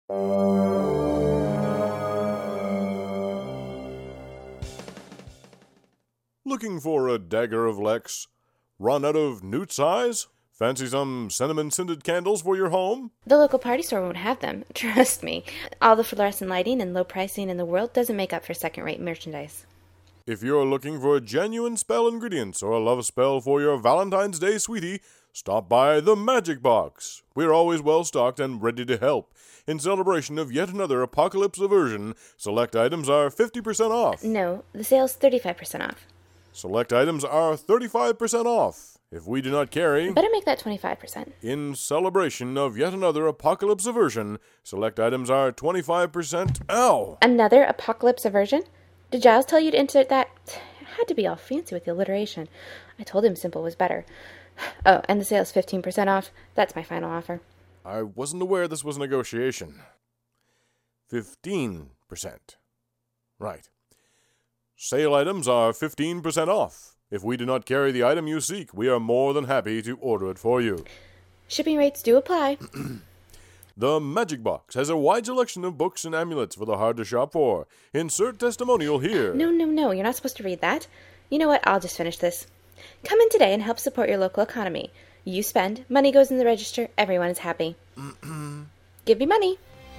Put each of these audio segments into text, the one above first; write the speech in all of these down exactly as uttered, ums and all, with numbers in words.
Looking for a dagger of Lex? Run out of newt size? Fancy some cinnamon-scented candles for your home? The local party store won't have them. Trust me. All the fluorescent lighting and low pricing in the world doesn't make up for second-rate merchandise. If you're looking for genuine spell ingredients or a love spell for your Valentine's Day sweetie, stop by the Magic Box. We're always well-stocked and ready to help. In celebration of yet another apocalypse aversion, select items are fifty percent off. No, the sale's thirty-five percent off. Select items are thirty-five percent off. If we do not carry... Better make that twenty-five percent. In celebration of yet another apocalypse aversion, select items are twenty-five percent... Ow! Another apocalypse aversion? Did Giles tell you to insert that? It had to be all fancy with the alliteration. I told him simple was better. Oh, and the sale's fifteen percent off. That's my final offer. I wasn't aware this was a negotiation. fifteen percent. Right. Sale items are fifteen percent off. If we do not carry the item you seek, we are more than happy to order it for you. Shipping rates do apply. The Magic Box has a wide selection of books and amulets for the hard to shop for. Insert testimonial here. No, no, no. You're not supposed to read that. You know what? I'll just finish this. Come in today and help support your local economy. You spend, money goes in the register, everyone is happy. Give me money.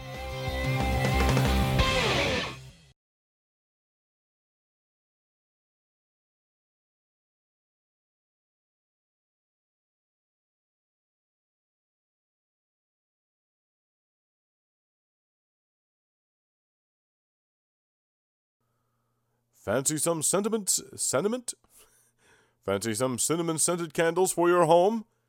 Fancy some sentiment... Sentiment? Fancy some cinnamon-scented candles for your home?